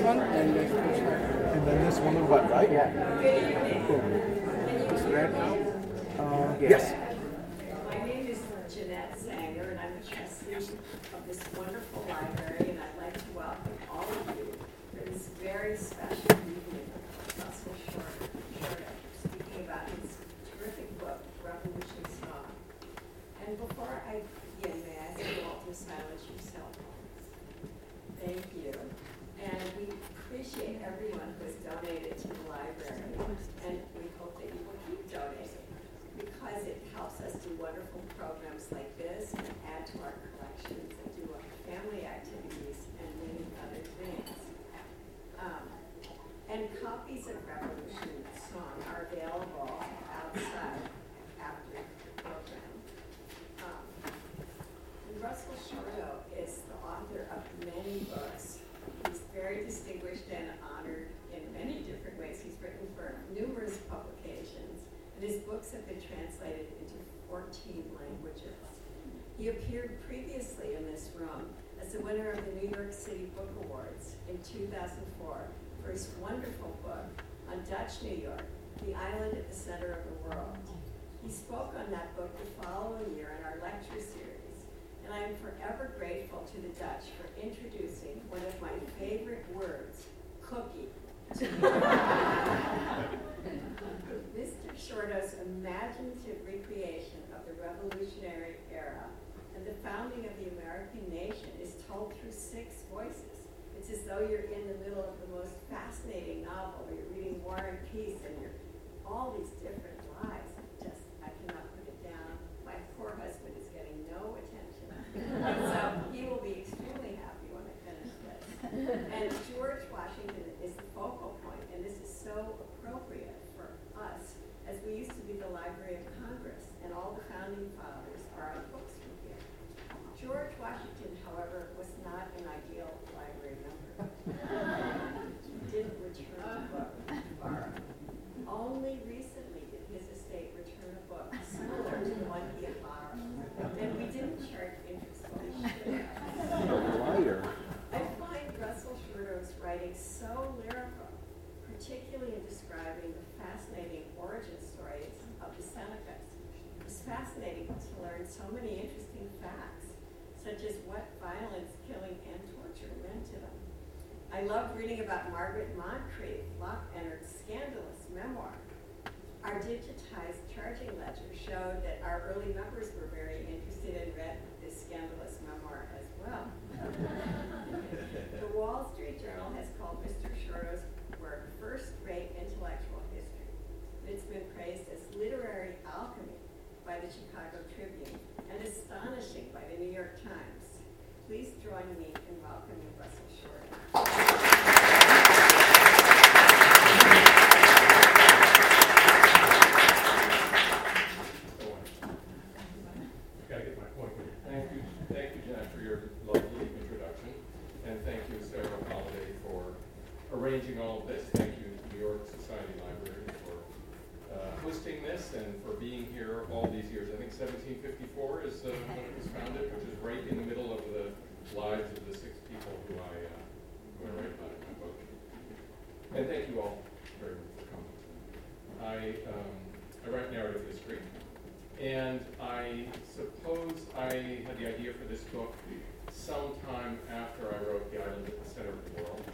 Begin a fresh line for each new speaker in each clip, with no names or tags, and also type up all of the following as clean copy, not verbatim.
one, and then push that.
And then this one on the butt, right?
Yeah.
Cool.
It's red now?
Yes.
My name is Jeanette Sanger, and I'm a trustee of this wonderful library, and I'd like to welcome all of you for this very special evening of Russell Shorter speaking about his terrific book, Revolution Song. And before I begin, may I ask you all to silence your cell phones? Thank you. And we appreciate everyone who has donated to the library, and we hope that you will keep donating, because it helps us do wonderful programs like this and add to our collections and do family activities and many other things. And copies of Revolution Song are available outside after the program. Russell Shorto is the author of many books. He's very distinguished and honored in many different ways. He's written for numerous publications, and his books have been translated into 14 languages. He appeared previously in this room as the winner of the New York City Book Awards in 2004 for his wonderful book on Dutch New York, The Island at the Center of the World. He spoke on that book the following year in our lecture series, and I am forever grateful to the Dutch for introducing one of my favorite words, cookie, to me. Mr. Shorto's imaginative recreation of the Revolutionary era and the founding of the American nation is told through 6 voices. It's as though you're in the middle of the most fascinating novel, or you're reading War and Peace, and you're all these different lives. I cannot put it down. My poor husband is getting no attention. So he will be extremely happy when I finish this. And George Washington is the focal point, and this is so appropriate for us, as we used to be the Library of Congress, and all the founding fathers are on books from here. George Washington, however, was not an ideal library member. He didn't return a book to borrow. Only recently did his estate return a book similar to the one he had borrowed. And we didn't charge interest when we should have. I find Russell Shorto's writing so lyrical, particularly in describing the fascinating origin stories of the Senecas. It's fascinating to learn so many interesting facts, such as what violence, killing, and torture meant to them. I loved reading about Margaret Moncrief, Locke Ennard's scandalous memoir. Our digitized charging ledger showed that our early members were very interested and read this scandalous memoir as well. The Wall Street Journal has called Mr. Shorto's work first-rate intellectual history. It's been praised as literary alchemy by the Chicago Tribune and astonishing by the New York Times. Please join me in welcoming Russell Shorto.
Thank you, Janet, for your lovely introduction, and thank you, Sarah Holiday, for arranging all of this. Thank you, New York Society Library, for hosting this and for being here all these years. I think 1754 is when it was founded, which is right in the middle of the lives of the 6 people who I write about in my book. And thank you all very much for coming. I write narrative history. And I suppose I had the idea for this book sometime after I wrote The Island at the Center of the World.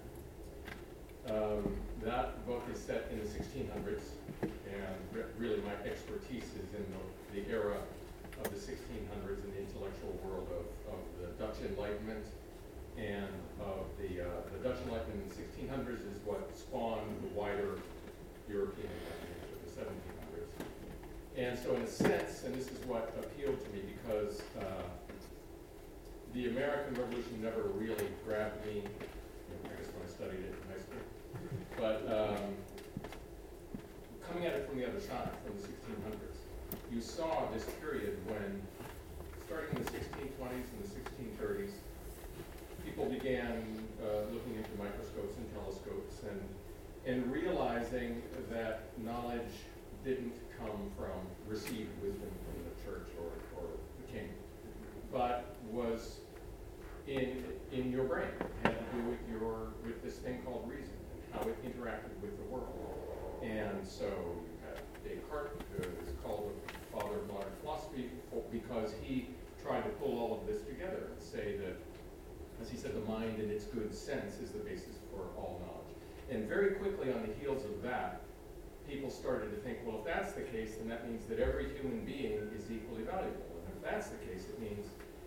That book is set in the 1600s, and really my expertise is in the era of the 1600s in the intellectual world of the Dutch Enlightenment, and of the Dutch Enlightenment in the 1600s is what spawned the wider European Enlightenment of the 1700s. And so in a sense, and this is what appealed to me, because the American Revolution never really grabbed me, I guess when I studied it in high school, but coming at it from the other side, from the 1600s, you saw this period when, starting in the 1620s and the 1630s, people began looking into microscopes and telescopes and realizing that knowledge didn't come from received wisdom from the church or the king, but was in your brain, and do with this thing called reason and how it interacted with the world. And so you had Descartes, who is called the father of modern philosophy because he tried to pull all of this together and say that, as he said, the mind in its good sense is the basis for all knowledge. And very quickly on the heels of that, people started to think, well, if that's the case, then that means that every human being is equally valuable. And if that's the case, it means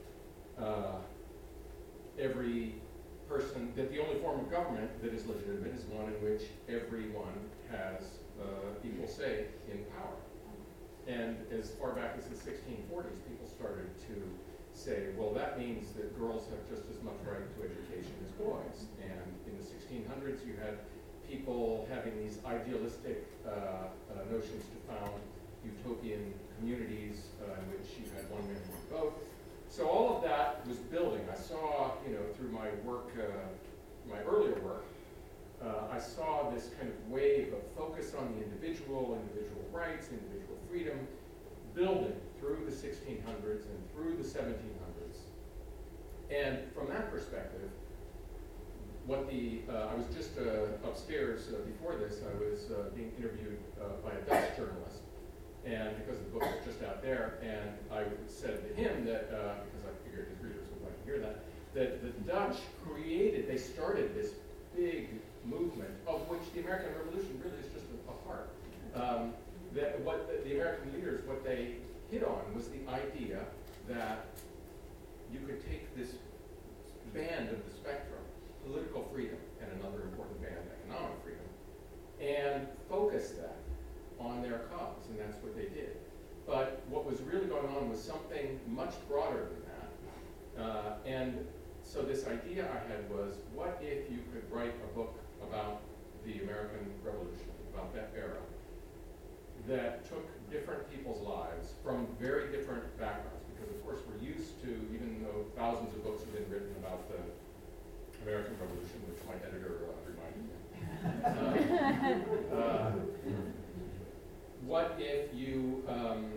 every person, that the only form of government that is legitimate is one in which everyone has equal say in power. And as far back as the 1640s, people started to say, well, that means that girls have just as much right to education as boys. And in the 1600s, you had people having these idealistic notions to found utopian communities in which you had one man, one vote. So all of that was building. I saw, through my work, my earlier work, I saw this kind of wave of focus on the individual rights, individual freedom, building through the 1600s and through the 1700s. And from that perspective, I was just upstairs before this, I was being interviewed by a Dutch journalist, and because the book was just out there, and I said to him that, because I figured his readers would like to hear that the Dutch they started this big movement of which the American Revolution really is just a part. The American leaders, what they hit on was the idea that you could take this band of the spectrum, political freedom, and another important band, economic freedom, and focus that on their cause, and that's what they did. But what was really going on was something much broader than that. And so this idea I had was, what if you could write a book about the American Revolution, about that era, that took different people's lives from very different backgrounds? Because of course we're used to, even though thousands of books have been written about the American Revolution, which my editor reminded me. What if you,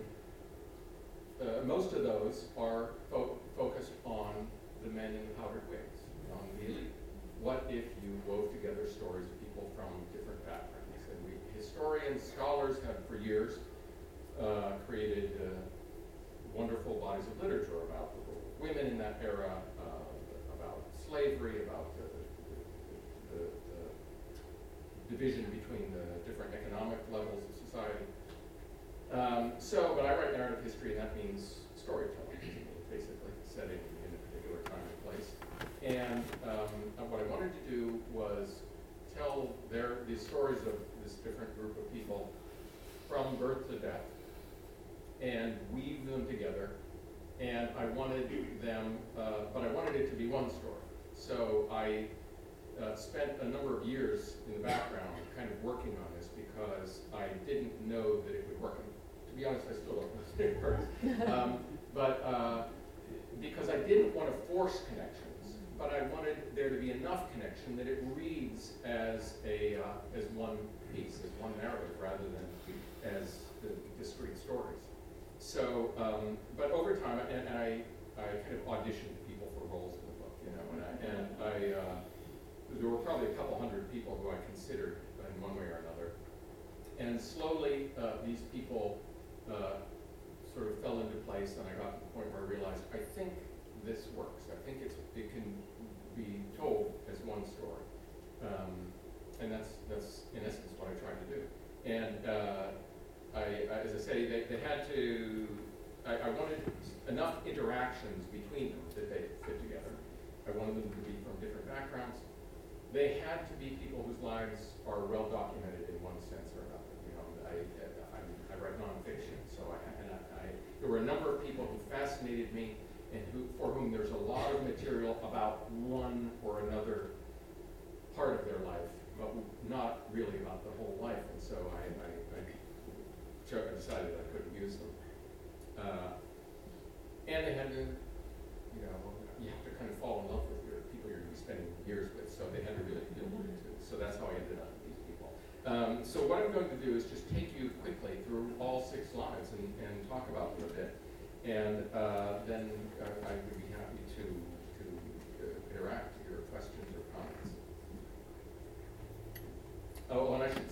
most of those are focused on the men in the powdered wigs, on the elite. What if you wove together stories of people from different backgrounds? And historians, scholars have for years created wonderful bodies of literature about the role of women in that era, about slavery, about the division between the different economic levels of society. But I write narrative history, and that means storytelling, basically, setting in a particular time and place. And what I wanted to do was tell the stories of this different group of people from birth to death, and weave them together. And I wanted them, but I wanted it to be one story. So I spent a number of years in the background kind of working on this because I didn't know that it would work. And to be honest, I still don't know if it works. Because I didn't want to force connections, but I wanted there to be enough connection that it reads as one piece, as one narrative, rather than as the discrete stories. So, but over time, and I kind of auditioned people for roles in the book, there were probably a couple hundred people who I considered in one way or another. And slowly, these people sort of fell into place, and I got to the point where I realized, I think this works. I think it can be told as one story. And that's in essence what I tried to do. And as I say, they had to, I wanted enough interactions between them that they fit together. I wanted them to be from different backgrounds. They had to be people whose lives are well documented in one sense or another. I write nonfiction, so there were a number of people who fascinated me and for whom there's a lot of material about one or another part of their life, but not really about the whole life. And so I decided I couldn't use them. And they had to, you have to kind of fall in love with your people you're going to be spending years with, so they had to really build it too. So that's how I ended up with these people. So what I'm going to do is just take you quickly through all 6 lives and talk about them a bit. And then I would be happy to interact with your questions or comments.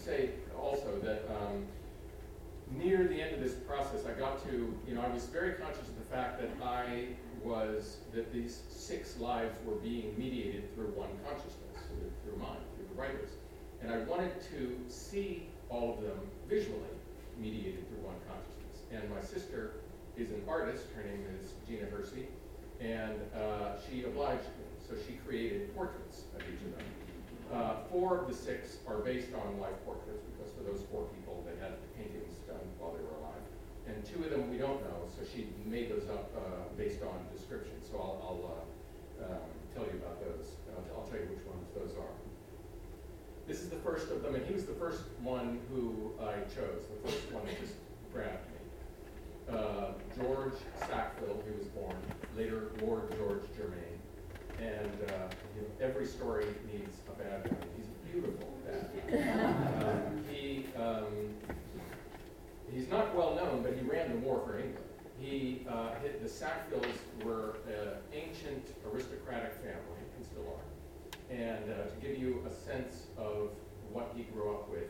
say also that near the end of this process, I got to, I was very conscious of the fact that that these 6 lives were being mediated through one consciousness, through mine, through the writers. And I wanted to see all of them visually mediated through one consciousness. And my sister is an artist, her name is Gina Hersey, and she obliged me. So she created portraits of each of them. 4 of the 6 are based on life portraits, because for those 4 people, they had paintings done while they were alive. And 2 of them we don't know, so she made those up based on description. So I'll tell you about those. I'll tell you which ones those are. This is the first of them, and he was the first one who I chose, the first one that just grabbed me. George Sackville, he was born, later Lord George Germain. And every story needs a bad guy. He's a beautiful bad guy. He's not well known, but he ran the war for England. The Sackvilles were an ancient aristocratic family, and still are. And to give you a sense of what he grew up with,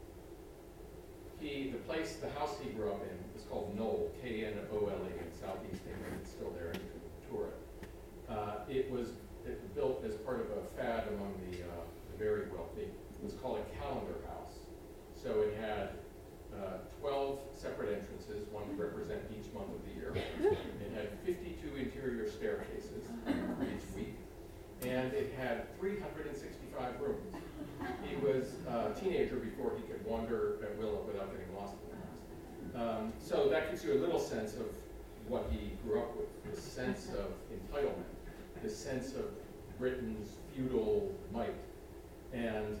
the house he grew up in is called Knowle, Knole, in southeast England. It's still there, and you can tour it. It was built as part of a fad among the very wealthy. It was called a calendar house. So it had 12 separate entrances, one to represent each month of the year. It had 52 interior staircases each week. And it had 365 rooms. He was a teenager before he could wander at will without getting lost in the house. So that gives you a little sense of what he grew up with, the sense of entitlement, the sense of Britain's feudal might. And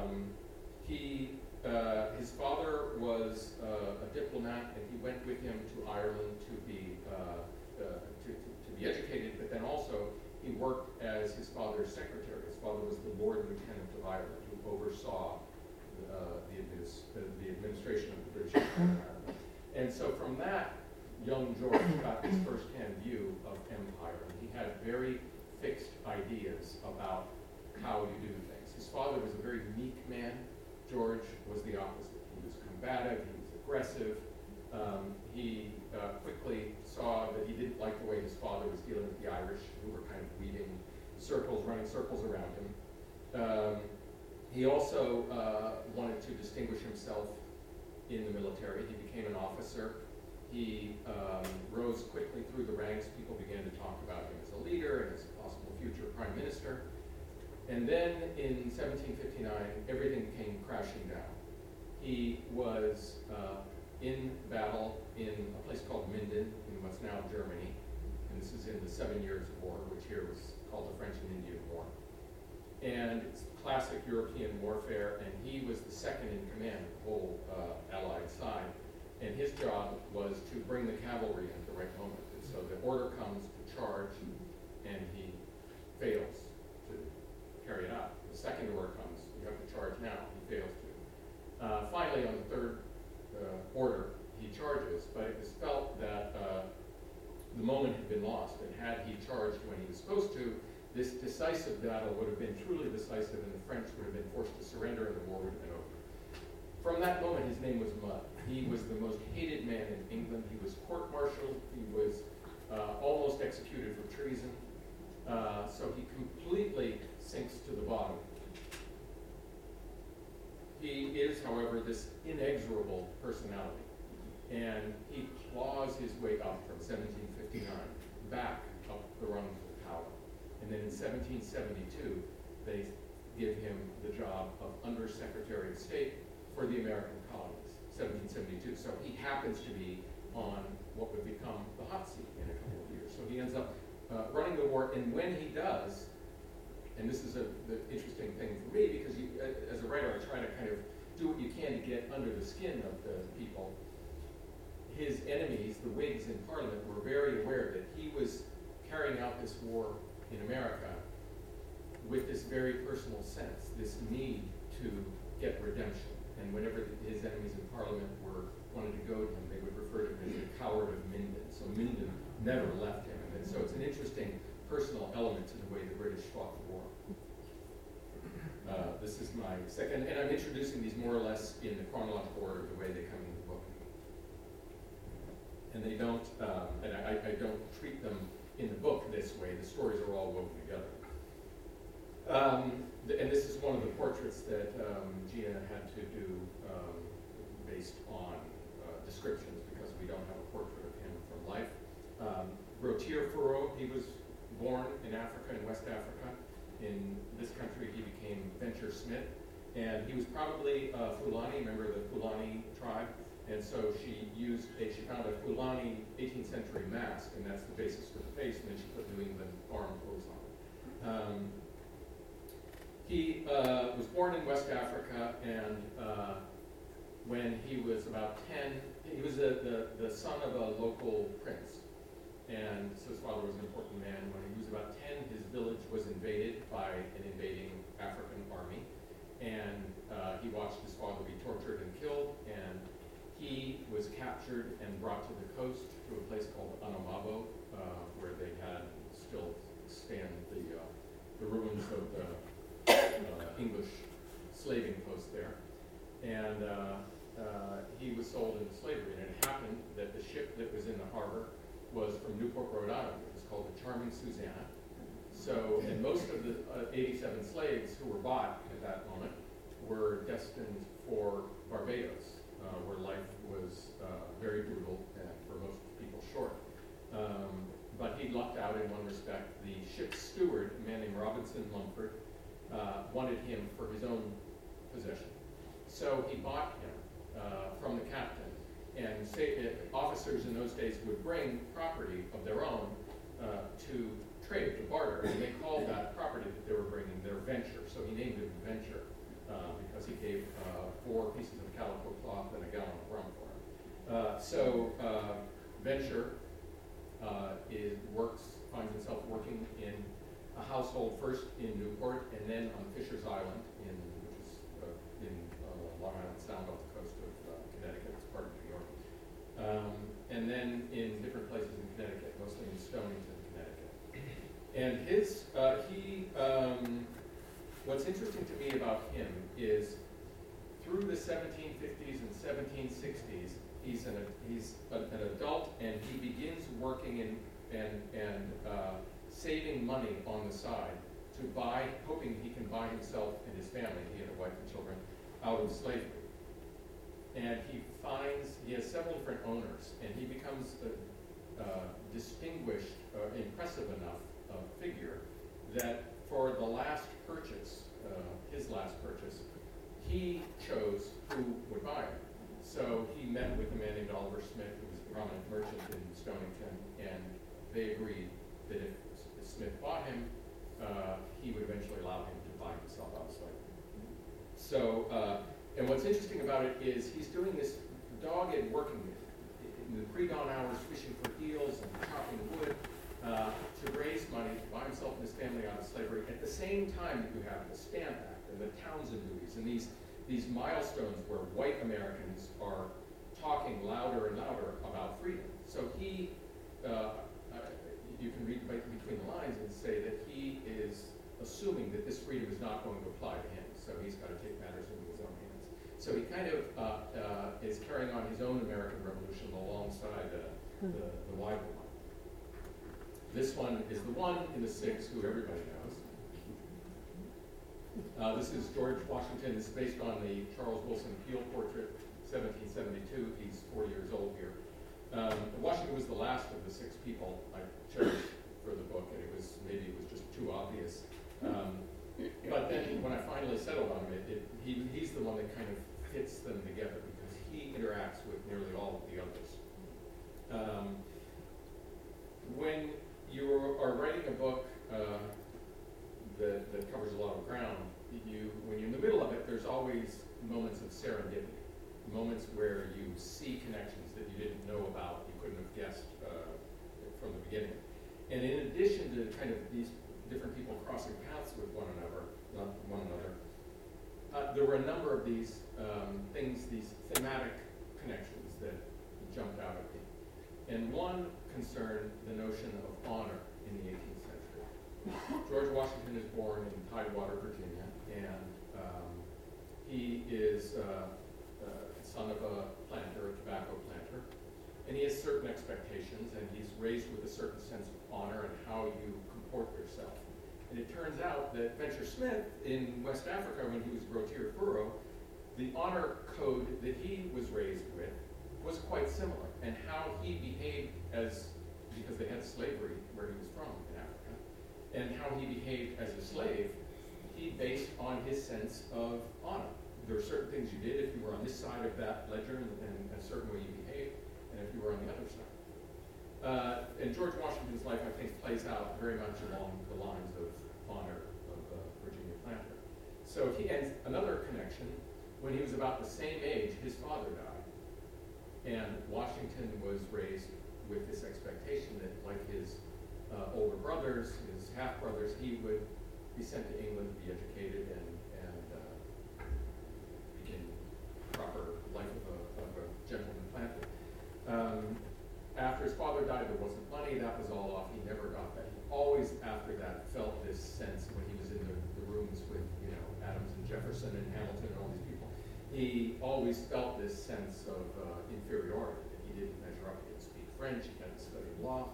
his father was a diplomat, and he went with him to Ireland to be educated, but then also he worked as his father's secretary. His father was the Lord Lieutenant of Ireland, who oversaw the administration of the British Empire in Ireland. And so from that, young George got his first-hand view of empire, and he had very fixed ideas about how you do things. His father was a very meek man. George was the opposite. He was combative, he was aggressive. He quickly saw that he didn't like the way his father was dealing with the Irish, who were kind of running circles around him. He also wanted to distinguish himself in the military. He became an officer. He rose quickly through the ranks. People began to talk about him as a leader and as a possible future prime minister. And then in 1759, everything came crashing down. He was in battle in a place called Minden, in what's now Germany. And this is in the 7 Years' War, which here was called the French and Indian War. And it's classic European warfare, and he was the second in command of the whole Allied side. And his job was to bring the cavalry at the right moment. And so the order comes to charge, and he fails to carry it out. The second order comes, you have to charge now. He fails to. Finally, on the third order, he charges, but it was felt that the moment had been lost, and had he charged when he was supposed to, this decisive battle would have been truly decisive, and the French would have been forced to surrender, and the war would have been over. From that moment, his name was Mudd. He was the most hated man in England. He was court-martialed. He was almost executed for treason. So he completely sinks to the bottom. He is, however, this inexorable personality. And he claws his way up from 1759, back up the rungs of power. And then in 1772, they give him the job of Under-Secretary of State for the American colonies, 1772. So he happens to be on what would become the hot seat in a couple of years. So he ends up running the war, and when he does, and this is the interesting thing for me, because as a writer, I try to kind of do what you can to get under the skin of the people. His enemies, the Whigs in Parliament, were very aware that he was carrying out this war in America with this very personal sense, this need to get redemption. And whenever his enemies in Parliament wanted to goad him, they would refer to him as the coward of Minden. So Minden never left him. And so it's an interesting personal element to the way the British fought the war. This is my second, and I'm introducing these more or less in the chronological order of the way they come in the book. And they don't, and I don't treat them in the book this way. The stories are all woven together. And this is one of the portraits that Gina had to do based on descriptions, because we don't have a portrait of him from life. Rotier Furrow, he was born in Africa, in West Africa. In this country, he became Venture Smith, and he was probably a Fulani, member of the Fulani tribe, and so she found a Fulani 18th century mask, and that's the basis for the face, and then she put New England farm clothes on. He was born in West Africa, and when he was about 10, he was the son of a local prince. And so his father was an important man. When he was about 10, his village was invaded by an invading African army. And he watched his father be tortured and killed. And he was captured and brought to the coast to a place called Anomabo, where they had still stand the ruins of the English slaving post there. And he was sold into slavery. And it happened that the ship that was in the harbor was from Newport, Rhode Island. It was called the Charming Susanna. So, and most of the 87 slaves who were bought at that moment were destined for Barbados, where life was very brutal and for most people short. But he lucked out in one respect. The ship's steward, a man named Robinson Mumford, wanted him for his own possession. So he bought him from the captain. And officers in those days would bring property of their own to trade, to barter, and they called that property that they were bringing their venture. So he named it Venture because he gave 4 pieces of calico cloth and a gallon of rum for him. Venture finds himself working in a household first in Newport and then on Fisher's Island, which is in Long Island Sound off the coast of Connecticut. It's part of New York. And then in different places in Connecticut, mostly in Stonington, Connecticut. And what's interesting to me about him is through the 1750s and 1760s, he's an adult, and he begins working and saving money on the side to hoping he can buy himself and his family, he had a wife and children, out of slavery. And he has several different owners, and he becomes a distinguished, impressive enough figure that for the last purchase, his last purchase, he chose who would buy it. So he met with a man named Oliver Smith, who was a prominent merchant in Stonington, and they agreed that if Smith bought him, he would eventually allow him to buy himself out of slavery. So, and what's interesting about it is he's doing this dogged working in the pre-dawn hours, fishing for eels and chopping wood to raise money to buy himself and his family out of slavery. At the same time that you have the Stamp Act and the Townsend duties and these milestones where white Americans are talking louder and louder about freedom. So he, you can read between the lines and say that he is assuming that this freedom is not going to apply to him. So he's got to take matters into his own hands. So he kind of is carrying on his own American Revolution alongside the wider one. This one is the one in the 6 who everybody knows. This is George Washington. It's based on the Charles Wilson Peel portrait, 1772. He's 4 years old here. Washington was the last of the 6 people I chose for the book, and maybe it was just too obvious. But then when I finally settled on him, he's the one that kind of fits them together because he interacts with nearly all of the others. When you are writing a book that covers a lot of ground, when you're in the middle of it, there's always moments of serendipity, moments where you see connections that you didn't know about, you couldn't have guessed from the beginning. And in addition to kind of these different people crossing paths with one another, there were a number of these things, these thematic connections that jumped out at me. And one concerned the notion of honor in the 18th century. George Washington is born in Tidewater, Virginia, and is son of a planter, a tobacco planter, and he has certain expectations, and he's raised with a certain sense of honor and how you comport yourself. And it turns out that Venture Smith in West Africa, when he was Rotier Furo, the honor code that he was raised with was quite similar, and how he behaved because they had slavery where he was from in Africa, and how he behaved as a slave, he based on his sense of honor. There were certain things you did if you were on this side of that ledger, and a certain way you behaved, and if you were on the other side. And George Washington's life, I think, plays out very much along the lines of honor of Virginia planter. So and another connection, when he was about the same age, his father died. And Washington was raised with this expectation that, like his older brothers, his half-brothers, he would be sent to England to be educated and begin proper life of a gentleman planter. After his father died, there wasn't money. That was all off. He never got that. He always, after that, felt this sense when he was in the rooms with, Adams and Jefferson and Hamilton and all these people. He always felt this sense of inferiority, that he didn't measure up. He didn't speak French. He hadn't studied law.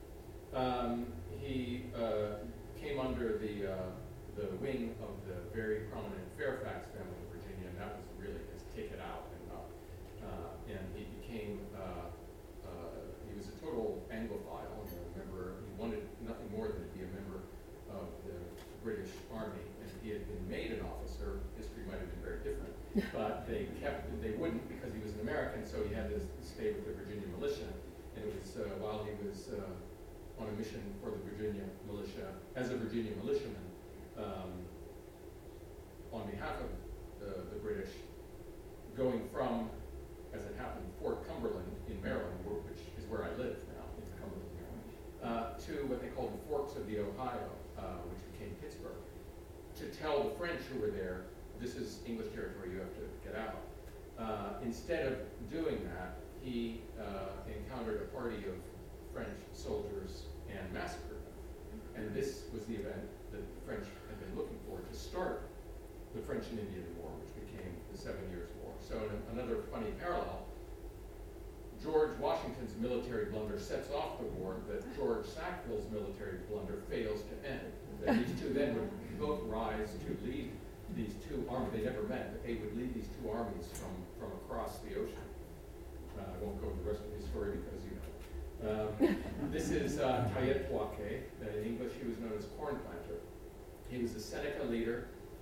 He came under the wing of the very prominent Fairfax family in Virginia, and that was really his ticket out and up. And he became, he was a total Anglophile, member. He wanted nothing more than to be a member of the British Army. And if he had been made an officer, history might have been very different. But they wouldn't, because he was an American, so he had to stay with the Virginia militia. And it was while he was on a mission for the Virginia militia, as a Virginia militiaman, on behalf of the British, going from, as it happened, Fort Cumberland in Maryland, which is where I live now, in Cumberland, Maryland, to what they called the Forks of the Ohio, which became Pittsburgh, to tell the French who were there, this is English territory, you have to get out. Instead of doing that, he encountered a party of French soldiers and massacred them. And this was the event that the French had been looking for to start the French and Indian War, which became the 7 Years' War. So another funny parallel, George Washington's military blunder sets off the war that George Sackville's military blunder fails to end. And these two then would both rise to lead these two armies. They never met, but they would lead these two armies from across the ocean. I won't go into the rest of his story because this is Tayet Poiquet. In English, he was known as Corn Planter. He was a Seneca leader.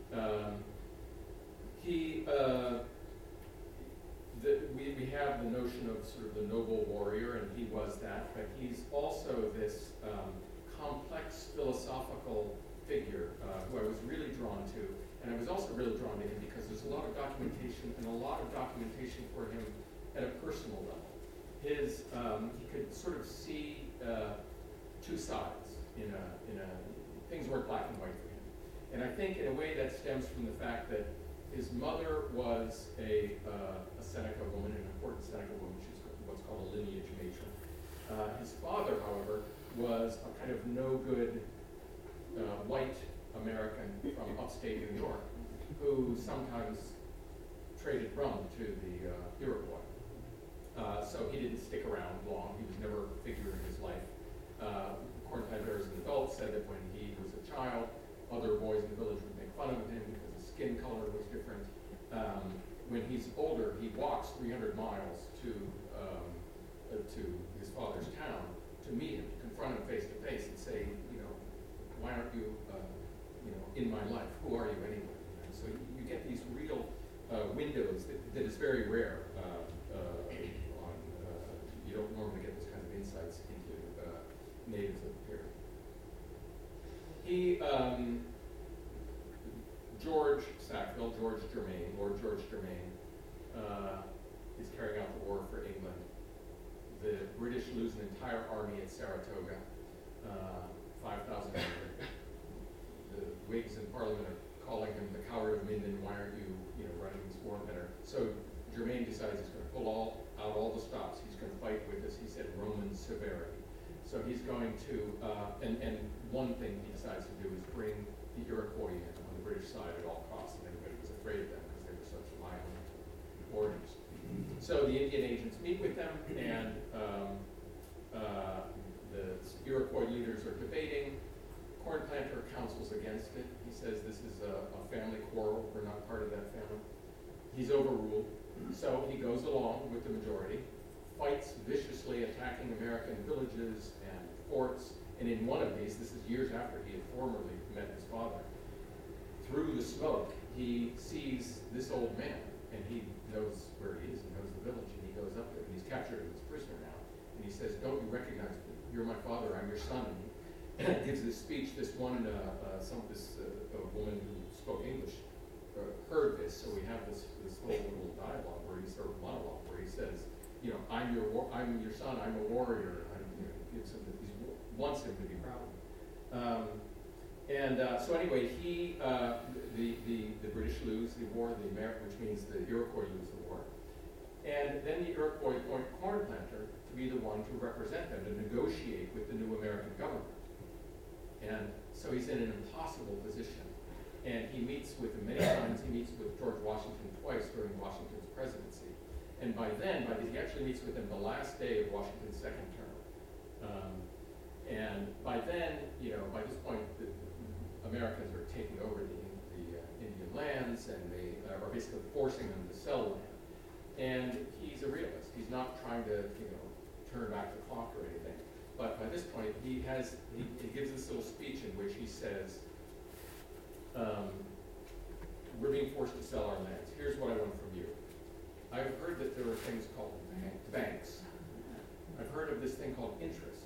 We have the notion of sort of the noble warrior, and he was that, but he's also this complex philosophical figure who I was really drawn to. And I was also really drawn to him because there's a lot of documentation, and a lot of documentation for him at a personal level. He could sort of see two sides things weren't black and white for him. And I think in a way that stems from the fact that his mother was a Seneca woman, an important Seneca woman. She's what's called a lineage matron. His father, however, was a kind of no-good white American from upstate New York who sometimes traded rum to the Iroquois. So he didn't stick around long. He was never a figure in his life. Corn Planter, as an adult, said that when he was a child, other boys in the village would make fun of him because his skin color was different. When he's older, he walks 300 miles to his father's town to meet him, to confront him face to face, and say, why aren't you, in my life? Who are you anyway? And so you get these real windows that is very rare. You don't normally get those kinds of insights into natives of the period. George Sackville, Lord George Germain, is carrying out the war for England. The British lose an entire army at Saratoga, 5,000 men. The Whigs in Parliament are calling him the coward of Minden. Why aren't you, running this war better? So Germain decides he's going to pull out all the stops. He's going to fight with, as he said, Roman severity. So he's going to, and one thing he decides to do is bring the Iroquois in on the British side at all costs. And everybody was afraid of them because they were such So the Indian agents meet with them, and the Iroquois leaders are debating. Cornplanter counsels against it. He says this is a family quarrel. We're not part of that family. He's overruled. So he goes along with the majority, fights viciously, attacking American villages and forts. And in one of these, this is years after he had formerly met his father, through the smoke, he sees this old man, and he knows where he is, he knows the village, and he goes up there, and he's captured as a prisoner now. And he says, "Don't you recognize me? You're my father, I'm your son." And he gives this speech. This one, a woman who spoke English heard this, so we have this whole little dialogue where he sort of monologue where he says, you know, I'm your son, I'm a warrior. Gives him he wants him to be proud. So anyway, the British lose the war, which means the Iroquois lose the war. And then the Iroquois appoint Cornplanter to be the one to represent them, to negotiate with the new American government. And so he's in an impossible position. And he meets with him many times. He meets with George Washington twice during Washington's presidency. And he actually meets with him the last day of Washington's second term. And by then, by this point, the Americans are taking over the Indian lands, and they are basically forcing them to sell land. And he's a realist. He's not trying to, turn back the clock or anything. But by this point, he gives this little speech in which he says, we're being forced to sell our lands. Here's what I want from you. I've heard that there are things called banks. I've heard of this thing called interest.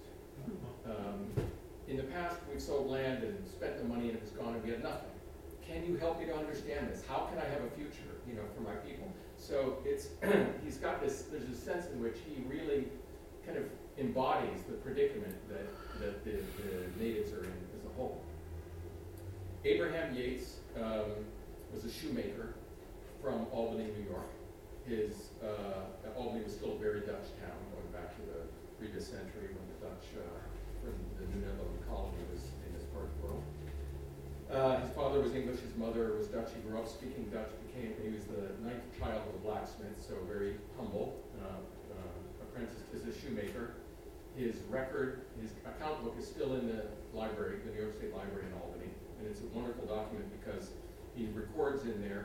In the past, we've sold land and spent the money and it was gone and we had nothing. Can you help me to understand this? How can I have a future, for my people? So he's got this, there's a sense in which he really kind of embodies the predicament that the natives are in as a whole. Abraham Yates was a shoemaker from Albany, New York. Albany was still a very Dutch town, going back to the previous century when the Dutch, when the New Netherland colony was in this part of the world. His father was English, his mother was Dutch. He grew up speaking Dutch, he was the 9th child of a blacksmith, so very humble, apprenticed as a shoemaker. His account book is still in the library, the New York State Library in Albany, and it's a wonderful document because he records in there,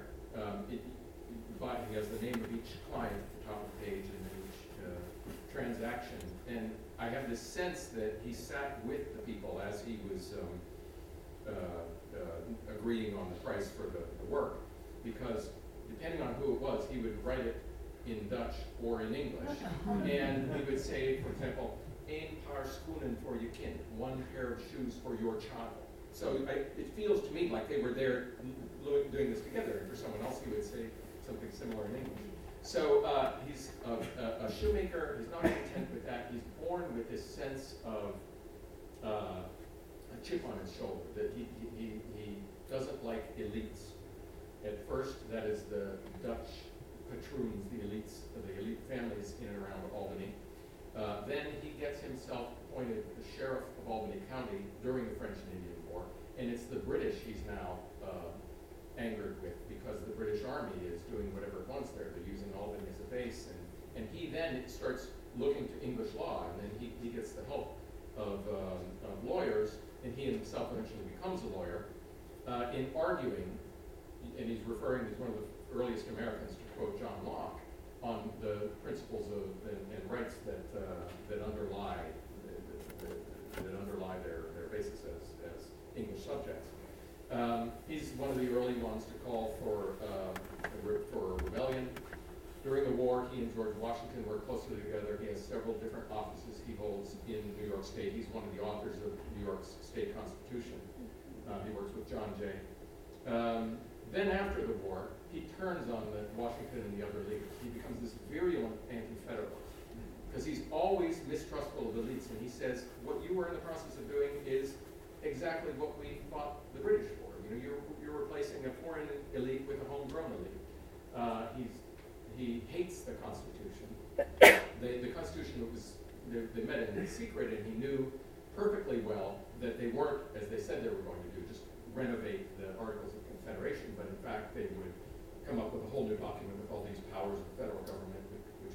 he has the name of each client at the top of the page and each transaction. And I have this sense that he sat with the people as he was agreeing on the price for the work, because depending on who it was, he would write it in Dutch or in English. And he would say, for example, "Een paar schoenen voor je kind," one pair of shoes for your child. So it feels to me like they were there doing this together, and for someone else he would say something similar in English. So he's a shoemaker. He's not content with that. He's born with this sense of a chip on his shoulder, that he doesn't like elites. At first, that is the Dutch patroons, the elite families in and around Albany. Then he gets himself appointed the sheriff of Albany County during the French and Indian War, and it's the British he's now angered with, because the British Army is doing whatever it wants there. They're using Albany as a base, and he then starts looking to English law, and then he gets the help of lawyers, and he himself eventually becomes a lawyer, in arguing, and he's one of the earliest Americans to quote John Locke, on the principles and rights that underlie their basis as English subjects. He's one of the early ones to call for a rebellion. During the war, he and George Washington worked closely together. He has several different offices he holds in New York State. He's one of the authors of New York's state constitution. He works with John Jay. Then after the war, he turns on Washington and the other leaders. He becomes this virulent anti-federalist because he's always mistrustful of elites, and he says, what you were in the process of doing is exactly what we fought the British for. You're replacing a foreign elite with a homegrown elite. He hates the Constitution. The Constitution they met in secret, and he knew perfectly well that they weren't, as they said they were going to do, just renovate the Articles of Confederation, but in fact they would come up with a whole new document with all these powers of the federal government, which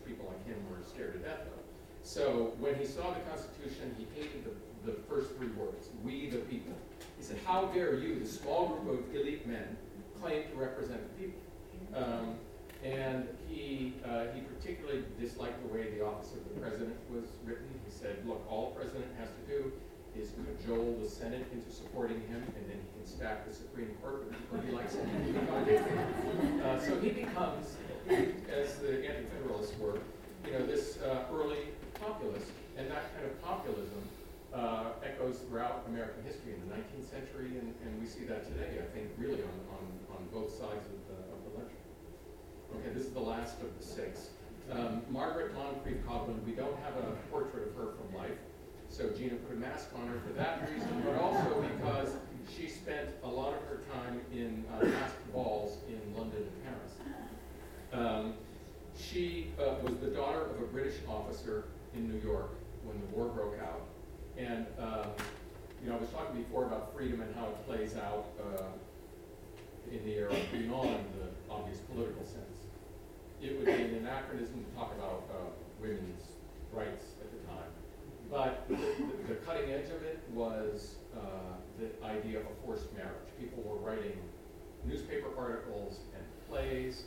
So when he saw the Constitution, he hated the first three words, "we the people." He said, "How dare you, the small group of elite men, claim to represent the people?" And he particularly disliked the way the office of the president was written. He said, look, all the president has to do is cajole the Senate into supporting him, and then he can stack the Supreme Court with people he likes. So he becomes, as the anti-federalists were, this early populist, and that kind of populism echoes throughout American history in the 19th century, and we see that today, I think, really on both sides of the ledger. Okay, this is the last of the six. Margaret Moncrief Coghlan, we don't have a portrait of her from life, so Gina put a mask on her for that reason, but also because she spent a lot of her time in masked balls in London and Paris. She was the daughter of a British officer in New York when the war broke out. And, I was talking before about freedom and how it plays out in the era beyond the obvious political sense. It would be an anachronism to talk about women's rights at the time. But the cutting edge of it was the idea of forced marriage. People were writing newspaper articles and plays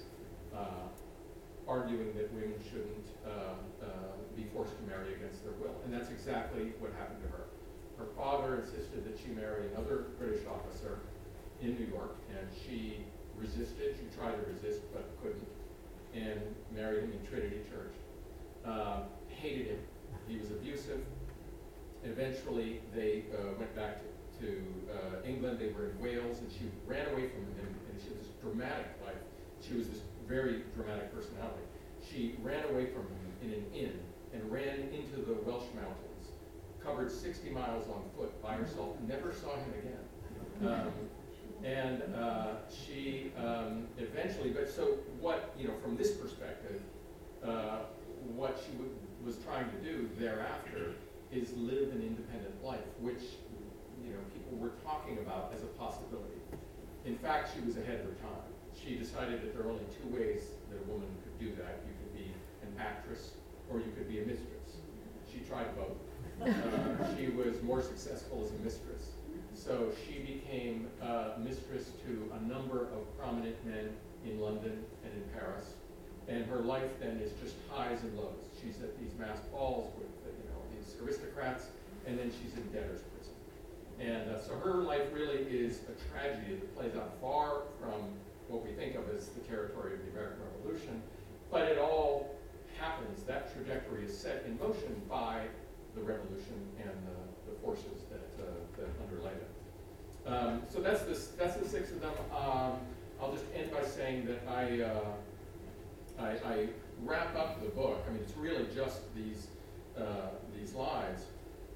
arguing that women shouldn't be forced to marry against their will. And that's exactly what happened to her. Her father insisted that she marry another British officer in New York, and she resisted. She tried to resist, but couldn't, and married him in Trinity Church. Hated him. He was abusive. Eventually, they went back to England. They were in Wales, and she ran away from him, and she had this dramatic life. She was this very dramatic personality. She ran away from him in an inn and ran into the Welsh mountains, covered 60 miles on foot by herself, never saw him again. She eventually, but so what, from this perspective, what she was trying to do thereafter is live an independent life, which, people were talking about as a possibility. In fact, she was ahead of her time. She decided that there are only two ways that a woman could do that. You could be an actress or you could be a mistress. She tried both. She was more successful as a mistress. So she became mistress to a number of prominent men in London and in Paris. And her life then is just highs and lows. She's at these masked balls with these aristocrats, and then she's in debtor's prison. And so her life really is a tragedy that plays out far from what we think of as the territory of the American Revolution, but it all happens. That trajectory is set in motion by the revolution and the forces that underlay it. So that's the six of them. I'll just end by saying that I wrap up the book. I mean, it's really just these lives,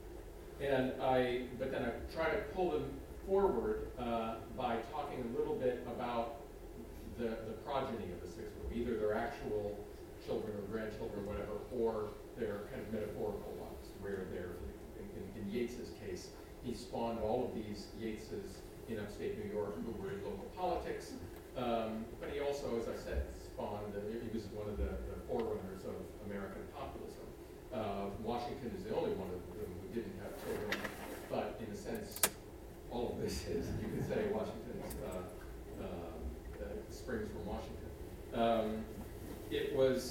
but then I try to pull them forward by talking a little bit about the progeny of the six of them, either their actual children or grandchildren, whatever, or their kind of metaphorical ones, where they're, in Yeats's case, he spawned all of these Yeatses in upstate New York who were in local politics, but he also, as I said, spawned, he was one of the forerunners of American populism. Washington is the only one of them who didn't have children, but in a sense, all of this is, you could say, Washington's springs from Washington. It was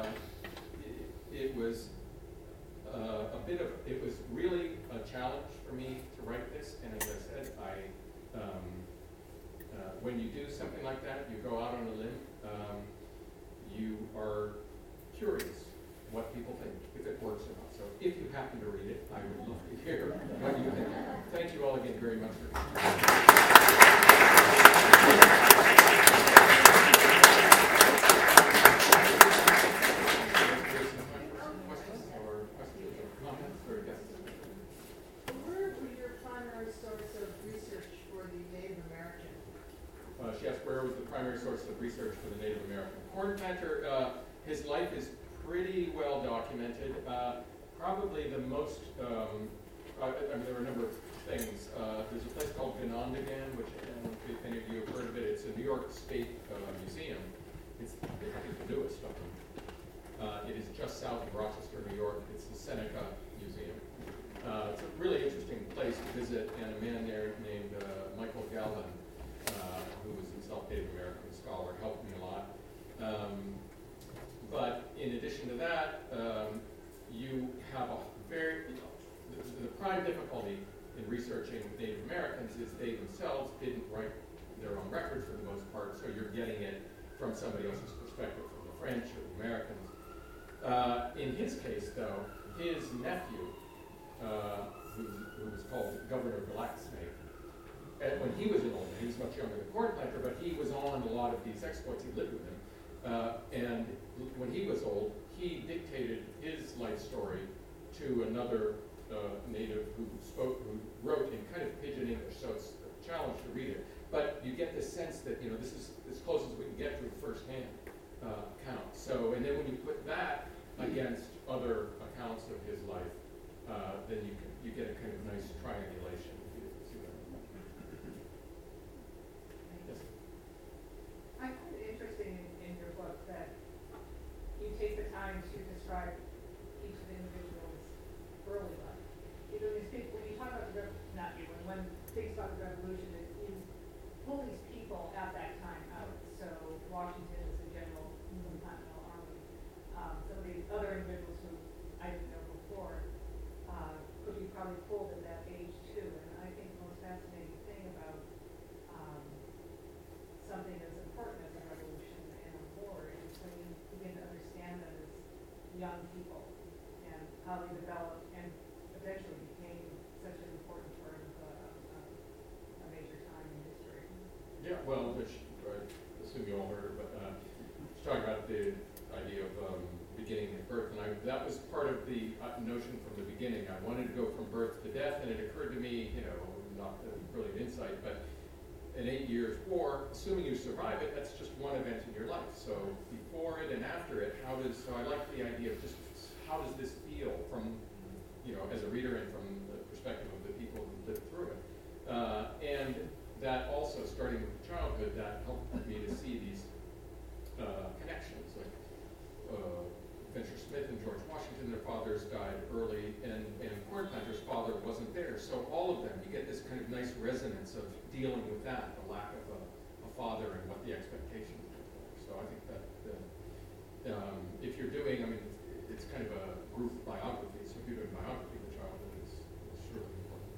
really a challenge for me to write this, and as I said, when you do something like that, you go out on a limb, you are curious what people think, if it works or not. So if you happen to read it, I would love to hear what you think. Thank you all again very much for she asked where was the primary source of research for the Native American corn planter. His life is pretty well documented. Probably the most, there are a number of things. There's a place called Ganondagan, which I don't know if any of you have heard of it. It's a New York State museum. It's, I think, the newest of them. It is just south of Rochester, New York. It's the researching Native Americans is they themselves didn't write their own records for the most part, so you're getting it from somebody else's perspective, from the French or the Americans. In his case, though, his nephew, who was called Governor Blacksnake, when he was an old man, he was much younger than Cornplanter, but he was on a lot of these exploits. He lived with him. And when he was old, he dictated his life story to another native who wrote in kind of pidgin English, so it's a challenge to read it. But you get the sense that, you know, this is as close as we can get to a first-hand account. So, and then when you put that against other accounts of his life, then you get a kind of nice triangulation. If you see what I mean. Yes.
I find it interesting in your book that you take the time to describe each of the individual's early life. You know, when you talk about not you, when things about the revolution, you pull these people at that time out. So Washington is the general in the Continental Army. Some of the other individuals who I didn't know before could be probably pulled at that age too. And I think the most fascinating thing about something as important as a revolution and a war is when you begin to understand them as young people and how they developed and eventually became such an important part of a major time in history.
Yeah, well, which I assume you all heard, but she's talking about the idea of beginning and birth, and that was part of the notion from the beginning. I wanted to go from birth to death, and it occurred to me, you know, not a brilliant insight, but an 8 years war, assuming you survive it, that's just one event in your life. So before it and after it, so I like the idea of just how does this feel from, you know, as a reader and from the perspective of the people who lived through it. And that also, starting with childhood, that helped me to see these connections. Like Venture Smith and George Washington, their fathers died early, and Cornplanter's father wasn't there. So all of them, you get this kind of nice resonance of dealing with that, the lack of a father and what the expectations were. So I think that if you're doing, I mean, it's kind of a group biography, so if you're doing biography of childhood, it's surely important.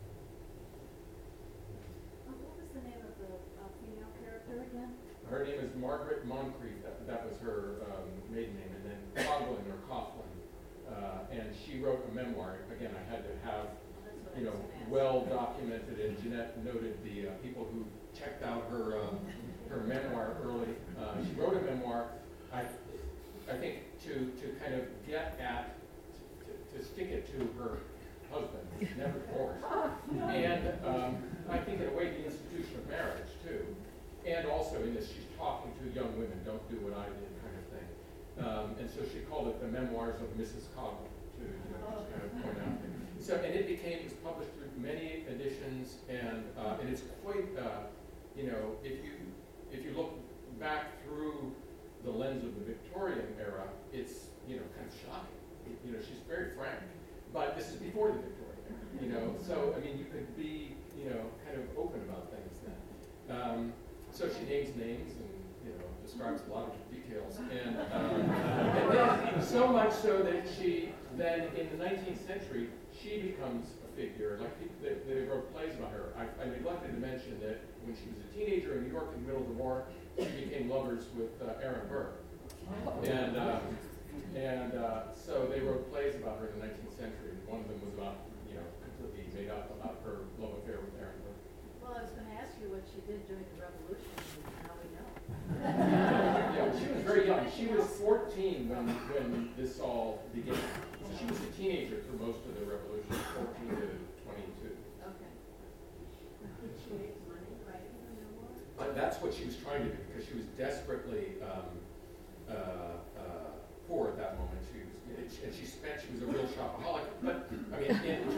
What was the name of the female character again?
Her name is Margaret Moncrief. That was her maiden name, and then Coughlin or Coughlin. And she wrote a memoir. Again, I had to have, you know, well documented, and Jeanette noted the people who checked out her memoir early. She wrote a memoir, I think, to kind of get at, to stick it to her husband, never divorced. And I think in a way the institution of marriage too. And also in this, she's talking to young women, don't do what I did kind of thing. And so she called it the Memoirs of Mrs. Coughlin, to, you know, just kind of point out. So, and it was published through many editions, and it's quite, you know, if you look back through the lens of the Victorian era, it's, you know, kind of shocking. You know, she's very frank, but this is before the Victorian era, you know, so, I mean, you could be, you know, kind of open about things then. So she names names and, you know, describes a lot of details. And then, so much so that she then, in the 19th century, she becomes a figure. Like, they wrote plays about her. I neglected to mention that when she was a teenager in New York in the middle of the war, she became lovers with Aaron Burr. And so they wrote plays about her in the 19th century. One of them was about, you know, completely made up about her love affair with Aaron Burr.
Well, I was going to ask you what she did during the revolution, and now we know.
Yeah, she was very young. She was 14 when this all began. So she was a teenager through most of the revolution, 14 to 22.
Okay. Did she make money writing her memoir?
That's what she was trying to do, because she was desperately poor at that moment. She was a real shopaholic. But I mean, in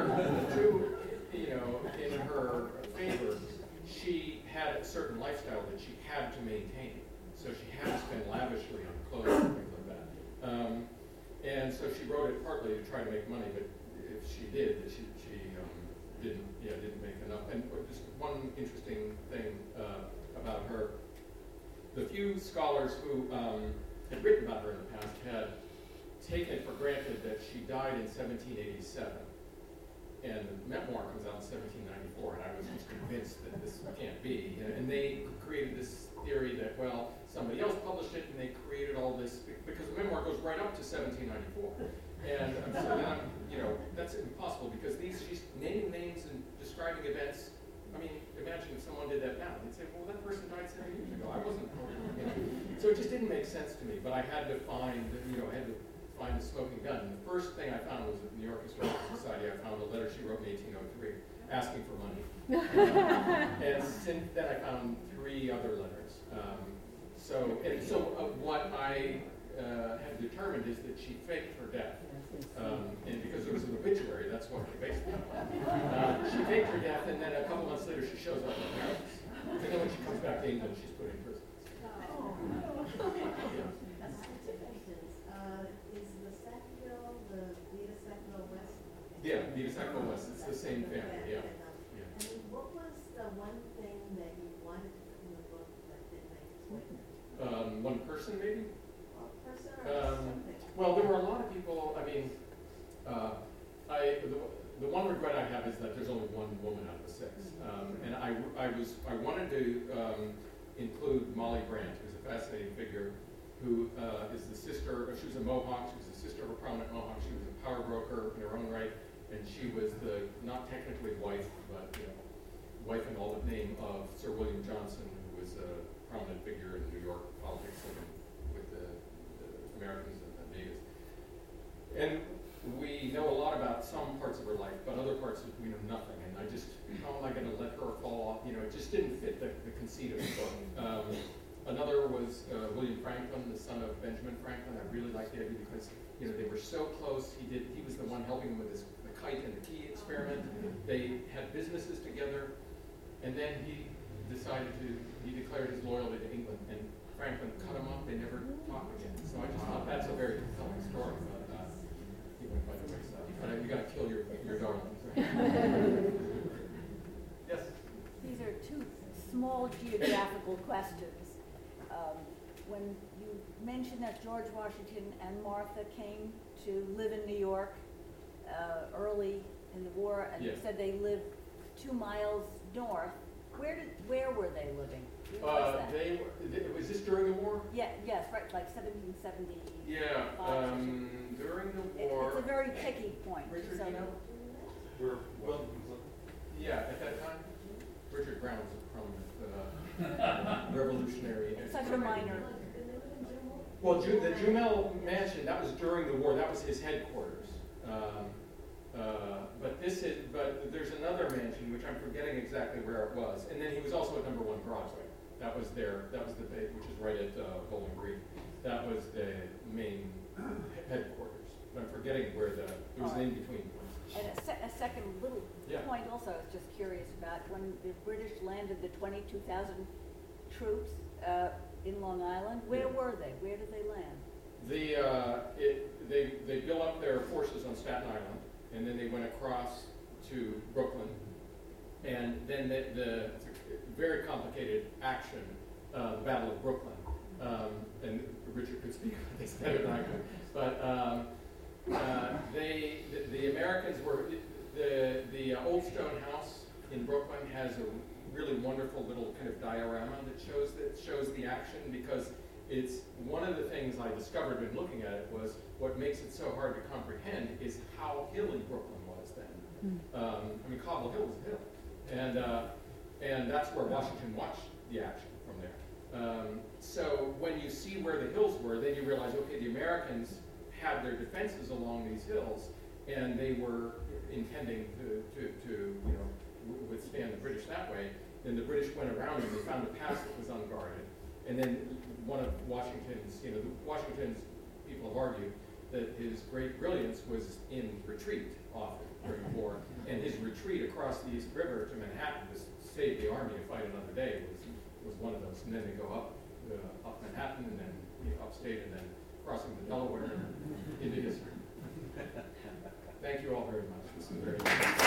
her favor, she had a certain lifestyle that she had to maintain. So she had to spend lavishly on clothes and things like that. And so she wrote it partly to try to make money, but if she did, she didn't make enough. And just one interesting thing about her, the few scholars who had written about her in the past had taken it for granted that she died in 1787. and the memoir comes out in 1794, and I was just convinced that this can't be. And they created this theory that, well, somebody else published it, and they created all this, because the memoir goes right up to 1794. And so then I'm, that's impossible, because she's naming names and describing events. I mean, imagine if someone did that now. They'd say, well, that person died 7 years ago. I wasn't. So it just didn't make sense to me, but I had to find, find the smoking gun. And the first thing I found was at the New York Historical Society. I found a letter she wrote in 1803 asking for money. And since then I found 3 other letters. So what I have determined is that she faked her death. And because it was an obituary, that's what they based it on. She faked her death, and then a couple months later she shows up in Paris. And then when she comes back to England, she's put in prison.
Is the Sackville the Vita Sackville West?
Yeah, Vita Sackville West. It's the same family. Yeah.
And what was the one thing that you wanted to put in the book that didn't make its way?
One person, maybe.
Well, person or something?
Well, there were a lot of people. I mean, the one regret I have is that there's only one woman out of the 6. And I wanted to include Molly Brandt, who's a fascinating figure, who is the sister. She was a Mohawk. She was the sister of a prominent Mohawk. She was a power broker in her own right, and she was the not technically wife, but wife in all the name of Sir William Johnson, who was a prominent figure in New York politics and with the Americans and the natives. And we know a lot about some parts of her life, but other parts we know nothing. And I just, how am I going to let her fall off? It just didn't fit the conceit of the book. Another was William Franklin, the son of Benjamin Franklin. I really liked the idea because they were so close. He was the one helping him with the kite and the key experiment. They had businesses together, and then he declared his loyalty to England, and Franklin cut him up. They never talked again. So I just thought that's a very compelling story. But he went by the wayside. You got to kill your darlings. Yes.
These are 2 small geographical questions. When you mentioned that George Washington and Martha came to live in New York early in the war, and you said they lived 2 miles north, where were they living?
Was this during the war?
Yes, right, like 1770.
Yeah, during the war.
It's a very picky point.
Richard,
so
yeah, at that time, Richard Brown was a prominent revolutionary.
Such a minor.
Well, the Jumel Mansion, that was during the war. That was his headquarters. But there's another mansion which I'm forgetting exactly where it was. And then he was also at Number 1 Broadway. That was the base, which is right at Bowling Green. That was the main headquarters. But I'm forgetting where there was an in-between point.
And a second little point also I was just curious about, when the British landed the 22,000 troops in Long Island, where were they? Where did they land?
They built up their forces on Staten Island, and then they went across to Brooklyn, and then the very complicated action, the Battle of Brooklyn, and Richard could speak about this better than I could, but the Americans were, the Old Stone House in Brooklyn has a really wonderful little kind of diorama that shows the action, because it's one of the things I discovered when looking at it was what makes it so hard to comprehend is how hilly Brooklyn was then. I mean, Cobble Hill was a hill, and that's where Washington watched the action from there. So when you see where the hills were, then you realize, okay, the Americans had their defenses along these hills, and they were intending to withstand the British that way. Then the British went around and they found a pass that was unguarded. And then one of Washington's, Washington's people have argued that his great brilliance was in retreat often during the war, and his retreat across the East River to Manhattan to save the army to fight another day was one of those. And then they go up Manhattan and then upstate and then crossing the Delaware into history. Thank you all very much. This is very